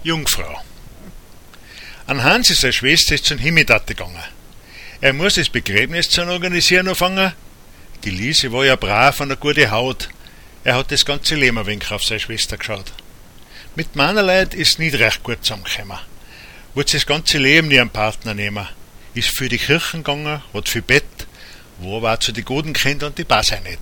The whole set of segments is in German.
Jungfrau. An Hansi, seine Schwester, ist zum Himmeltate gegangen. Er muss das Begräbnis zu organisieren anfangen. Die Lise war ja brav und eine gute Haut. Er hat das ganze Leben ein wenig auf seine Schwester geschaut. Mit meiner Leid ist nicht recht gut zusammengekommen. Wollte das ganze Leben nie einen Partner nehmen. Ist für die Kirchen gegangen, hat viel Bett, wo aber auch zu den guten Kindern und die passt auch nicht.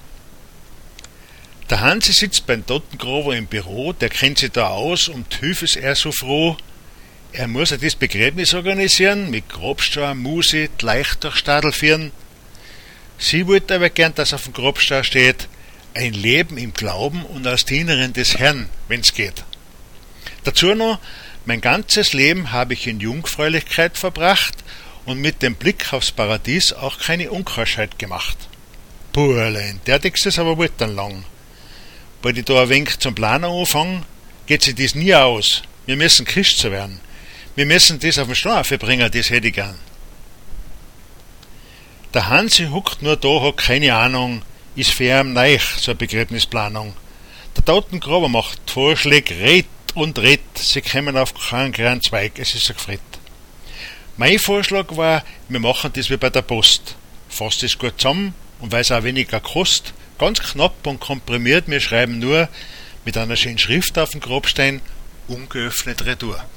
Der Hansi sitzt beim Totengraber im Büro, der kennt sich da aus und die Hilfe ist er so froh. Er muss ja das Begräbnis organisieren, mit Grabstein, Musik, leicht durch Stadel führen. Sie wollte aber gern, dass auf dem Grabstein steht, ein Leben im Glauben und als Dienerin des Herrn, wenn's geht. Dazu noch, mein ganzes Leben habe ich in Jungfräulichkeit verbracht und mit dem Blick aufs Paradies auch keine Unkeuschheit gemacht. Puerlein, der Text ist aber wohl dann lang. Weil ich da ein wenig zum Planen anfange, geht sich das nie aus. Wir müssen Christ zu werden. Wir müssen das auf den Strafe bringen, das hätte ich gern. Der Hansi huckt nur da, hat keine Ahnung, ist für ihn neich, so eine Begräbnisplanung. Der Totengraber macht Vorschläge, redet und redet, sie kommen auf keinen kleinen Zweig, es ist so gefritt. Mein Vorschlag war, wir machen das wie bei der Post. Fasst es gut zusammen und weil es auch weniger kostet, ganz knapp und komprimiert, wir schreiben nur mit einer schönen Schrift auf den Grabstein, ungeöffnet Retour.